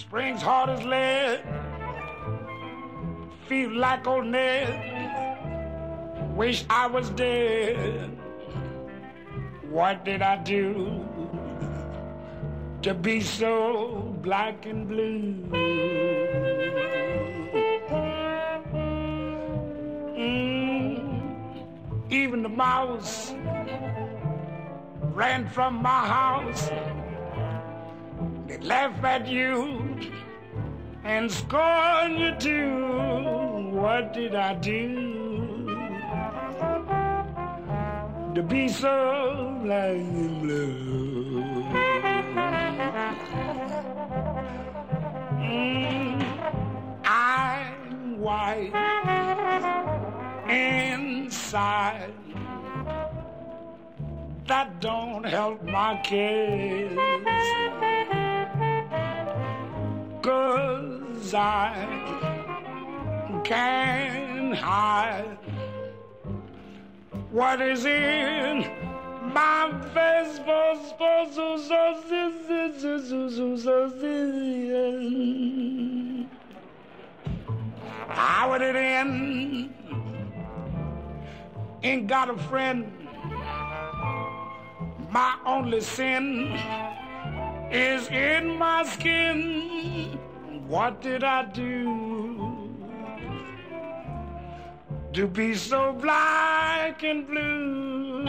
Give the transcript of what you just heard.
Springs hard as lead, feel like old Ned, wish I was dead. What did I do to be so black and blue? Even the mouse ran from my house. They laugh at you and scorn you too. What did I do to be so black and blue? I'm white inside. That don't help my case, 'cause I can't hide what is in my face. How would it end? Ain't got a friend. My only sin is in my skin. What did I do to be so black and blue?